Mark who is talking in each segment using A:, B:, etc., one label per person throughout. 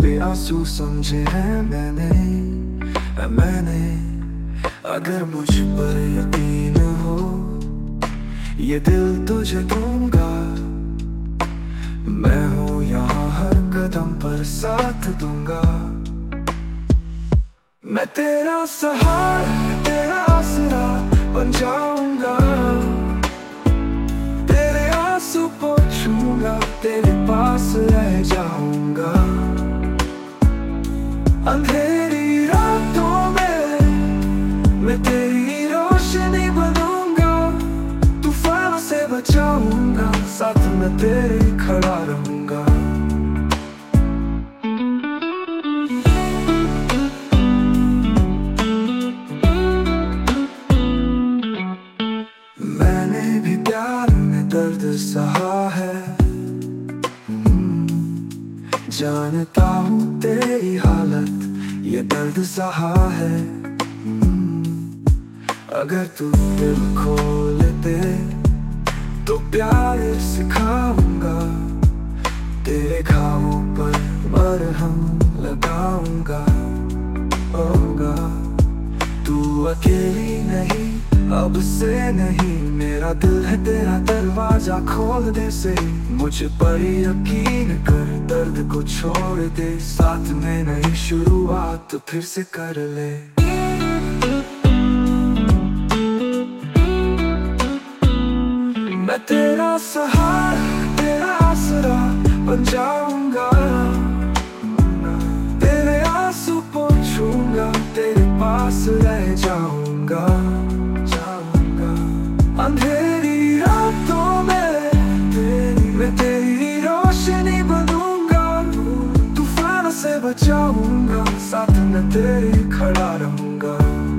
A: बेआंसू समझे हैं मैंने अगर मुझ पर यकीन हो, ये दिल तुझे दूंगा। मैं हूँ यहाँ हर कदम पर साथ दूंगा। मैं तेरा सहारा, तेरा आसरा बन जाऊंगा। तेरे आंसू पोंछूंगा, तेरे पास रह जाऊंगा। अंधेरी रातों में मैं तेरी रोशनी बनूंगा। तूफान से बचाऊंगा, साथ में तेरे खड़ा रहूंगा। मैंने भी प्यार में दर्द सहा है, जानता हूँ तेरी हालत, ये दर्द सहा है। अगर तू दिल खोल दे तो प्यार सिखाऊंगा। तेरे घावों पर मरहम लगाऊंगा। तू अकेली नहीं, अब से नहीं। मेरा दिल है तेरा दरवाजा, खोल दे से। मुझ पर यकीन कर, दर्द को छोड़ दे। साथ में नई शुरुआत फिर से कर ले। मैं तेरा सहारा, तेरा आसरा बन जाऊंगा। तेरे आंसू पोंछूंगा, तेरे पास रह जाऊंगा। अंधेरी रातों में मैं तेरी रोशनी बनूंगा। तूफान से बचाऊंगा, साथ में तेरे खड़ा रहूंगा।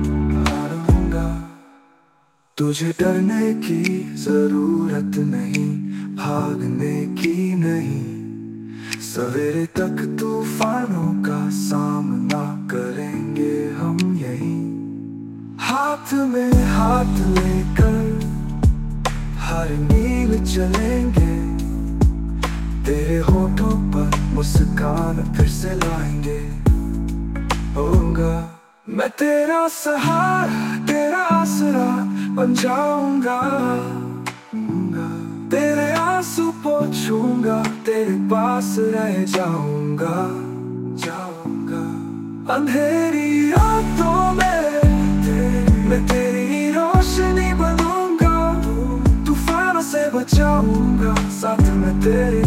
A: तुझे डरने की जरूरत नहीं, भागने की नहीं। सवेरे तक तूफानों का सामना करेंगे हम यहीं। हाथ में हाथ लेकर हर मील चलेंगे। तेरे होठों पर मुस्कान फिर से लाएंगे। होगा मैं तेरा सहारा, तेरा आसरा बन जाऊंगा। तेरे आंसू पोंछूंगा, तेरे पास रह जाऊंगा। अंधेरी रातों में मैं तेरी रोशनी बनूंगा। तूफान से बचाऊंगा, साथ में तेरे